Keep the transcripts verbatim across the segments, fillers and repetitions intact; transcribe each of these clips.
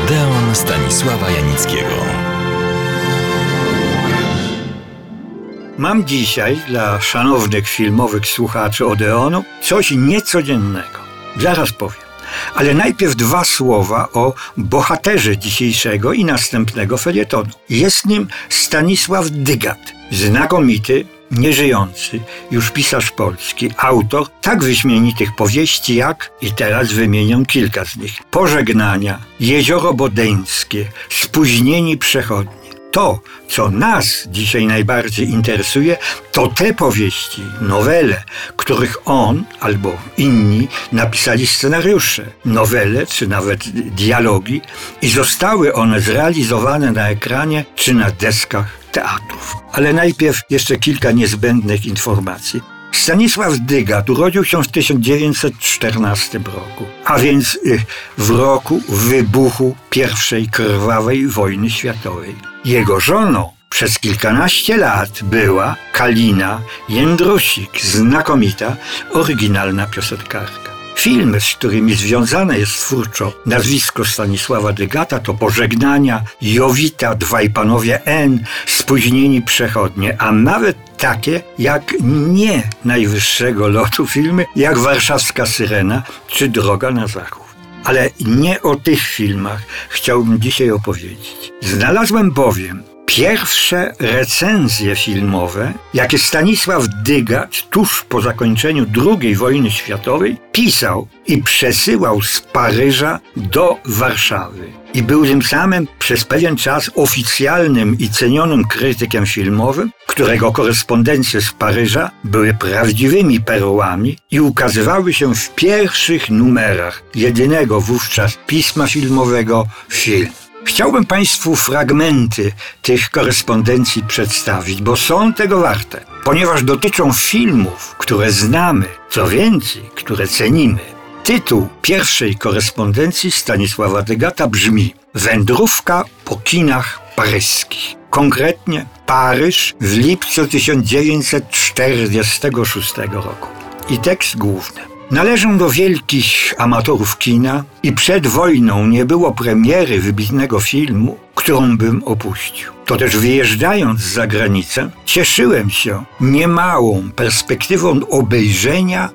Odeon Stanisława Janickiego. Mam dzisiaj dla szanownych filmowych słuchaczy Odeonu coś niecodziennego. Zaraz powiem. Ale najpierw dwa słowa o bohaterze dzisiejszego i następnego felietonu. Jest nim Stanisław Dygat, znakomity, nieżyjący już pisarz polski, autor tak wyśmienitych powieści jak, i teraz wymienię kilka z nich, Pożegnania, Jezioro Bodeńskie, Spóźnieni przechodnie. To, co nas dzisiaj najbardziej interesuje, to te powieści, nowele, których on albo inni napisali scenariusze, nowele czy nawet dialogi i zostały one zrealizowane na ekranie czy na deskach teatrów. Ale najpierw jeszcze kilka niezbędnych informacji. Stanisław Dygat urodził się w tysiąc dziewięćset czternastym roku, a więc w roku wybuchu pierwszej krwawej wojny światowej. Jego żoną przez kilkanaście lat była Kalina Jędrusik, znakomita, oryginalna piosenkarka. Filmy, z którymi związane jest twórczo nazwisko Stanisława Dygata, to Pożegnania, Jowita, Dwaj panowie N, Spóźnieni przechodnie, a nawet takie jak nie najwyższego lotu filmy, jak Warszawska Syrena czy Droga na zachód. Ale nie o tych filmach chciałbym dzisiaj opowiedzieć. Znalazłem bowiem pierwsze recenzje filmowe, jakie Stanisław Dygat tuż po zakończeniu drugiej wojny światowej pisał i przesyłał z Paryża do Warszawy. I był tym samym przez pewien czas oficjalnym i cenionym krytykiem filmowym, którego korespondencje z Paryża były prawdziwymi perłami i ukazywały się w pierwszych numerach jedynego wówczas pisma filmowego Film. Chciałbym Państwu fragmenty tych korespondencji przedstawić, bo są tego warte, ponieważ dotyczą filmów, które znamy, co więcej, które cenimy. Tytuł pierwszej korespondencji Stanisława Dygata brzmi Wędrówka po kinach paryskich. Konkretnie Paryż w lipcu tysiąc dziewięćset czterdziestego szóstego roku. I tekst główny. Należę do wielkich amatorów kina i przed wojną nie było premiery wybitnego filmu, którą bym opuścił. To też wyjeżdżając za granicę, cieszyłem się niemałą perspektywą obejrzenia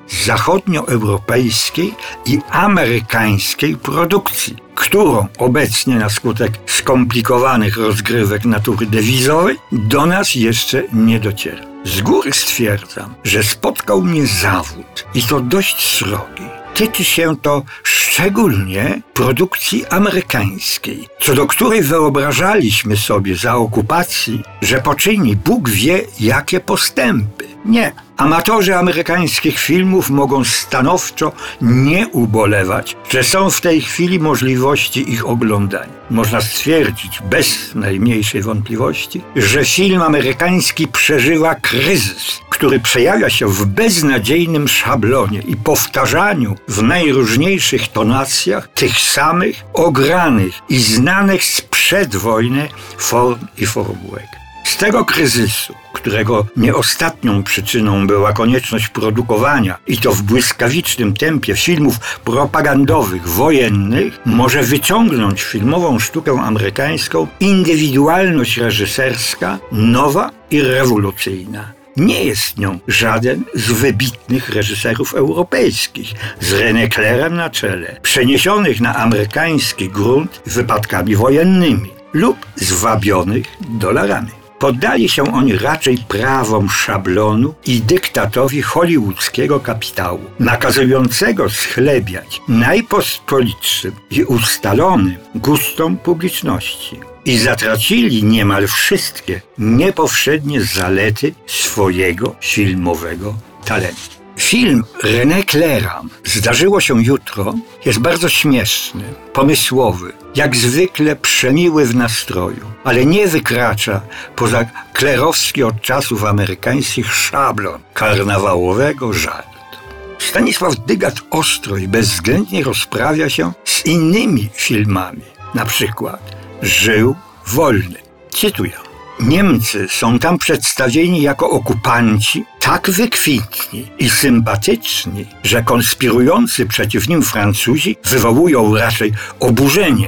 zachodnioeuropejskiej i amerykańskiej produkcji, którą obecnie na skutek skomplikowanych rozgrywek natury dewizowej do nas jeszcze nie dociera. Z góry stwierdzam, że spotkał mnie zawód i to dość srogi. Tyczy się to szczególnie produkcji amerykańskiej, co do której wyobrażaliśmy sobie za okupacji, że poczyni Bóg wie jakie postępy. Nie. Amatorzy amerykańskich filmów mogą stanowczo nie ubolewać, że są w tej chwili możliwości ich oglądania. Można stwierdzić bez najmniejszej wątpliwości, że film amerykański przeżywa kryzys, który przejawia się w beznadziejnym szablonie i powtarzaniu w najróżniejszych tonacjach tych samych ogranych i znanych sprzed wojny form i formułek. Z tego kryzysu, którego nie ostatnią przyczyną była konieczność produkowania, i to w błyskawicznym tempie, filmów propagandowych, wojennych, może wyciągnąć filmową sztukę amerykańską indywidualność reżyserska, nowa i rewolucyjna. Nie jest nią żaden z wybitnych reżyserów europejskich, z René Clairem na czele, przeniesionych na amerykański grunt wypadkami wojennymi lub zwabionych dolarami. Poddali się oni raczej prawom szablonu i dyktatowi hollywoodzkiego kapitału, nakazującego schlebiać najpospolitszym i ustalonym gustom publiczności. I zatracili niemal wszystkie niepowszednie zalety swojego filmowego talentu. Film René Claira Zdarzyło się jutro jest bardzo śmieszny, pomysłowy, jak zwykle przemiły w nastroju, ale nie wykracza poza klerowski od czasów amerykańskich szablon karnawałowego żartu. Stanisław Dygat ostro i bezwzględnie rozprawia się z innymi filmami, na przykład Żył wolny. Cytuję. Niemcy są tam przedstawieni jako okupanci tak wykwintni i sympatyczni, że konspirujący przeciw nim Francuzi wywołują raczej oburzenie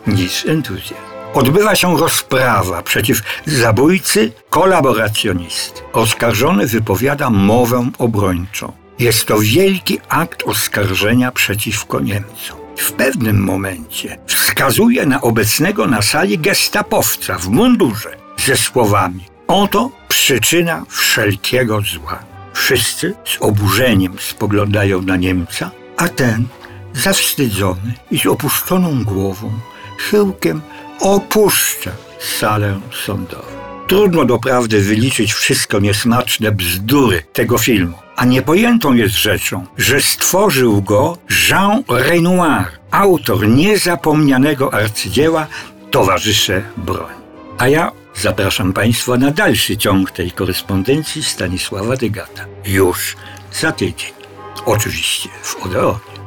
niż entuzjazm. Odbywa się rozprawa przeciw zabójcy kolaboracjonisty. Oskarżony wypowiada mowę obrończą. Jest to wielki akt oskarżenia przeciwko Niemcom. W pewnym momencie wskazuje na obecnego na sali gestapowca w mundurze ze słowami: oto przyczyna wszelkiego zła. Wszyscy z oburzeniem spoglądają na Niemca, a ten, zawstydzony i z opuszczoną głową, chyłkiem opuszcza salę sądową. Trudno doprawdy wyliczyć wszystko niesmaczne bzdury tego filmu, a niepojętą jest rzeczą, że stworzył go Jean Renoir, autor niezapomnianego arcydzieła Towarzysze Broń. A ja zapraszam Państwa na dalszy ciąg tej korespondencji Stanisława Dygata. Już za tydzień. Oczywiście w Odeonie.